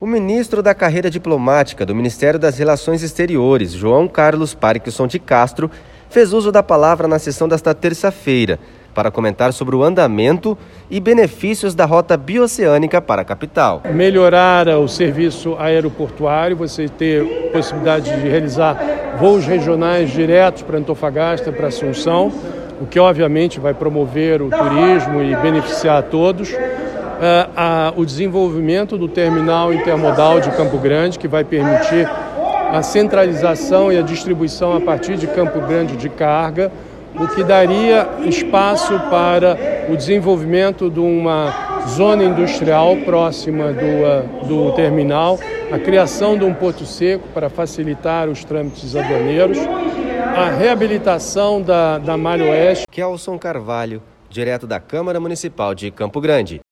O ministro da Carreira Diplomática do Ministério das Relações Exteriores, João Carlos Parikson de Castro, fez uso da palavra na sessão desta terça-feira para comentar sobre o andamento e benefícios da rota bioceânica para a capital. Melhorar o serviço aeroportuário, você ter possibilidade de realizar voos regionais diretos para Antofagasta, para Assunção, o que obviamente vai promover o turismo e beneficiar a todos. O desenvolvimento do terminal intermodal de Campo Grande, que vai permitir a centralização e a distribuição a partir de Campo Grande de carga, o que daria espaço para o desenvolvimento de uma zona industrial próxima do terminal, a criação de um porto seco para facilitar os trâmites aduaneiros, a reabilitação da Malha Oeste. Kelson Carvalho, direto da Câmara Municipal de Campo Grande.